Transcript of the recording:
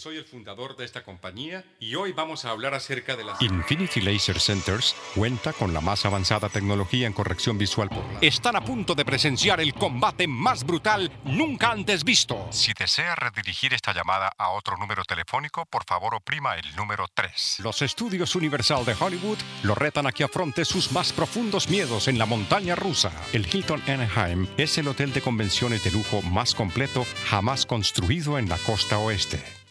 soy el fundador de esta compañía y hoy vamos a hablar acerca de las... Infinity Laser Centers cuenta con la más avanzada tecnología en corrección visual por láser. Están a punto de presenciar el combate más brutal nunca antes visto. Si desea redirigir esta llamada a otro número telefónico, por favor oprima el número 3. Los estudios Universal de Hollywood lo retan a que afronte sus más profundos miedos en la montaña rusa. El Hilton Anaheim es el hotel de convenciones de lujo más completo jamás construido en la costa oeste.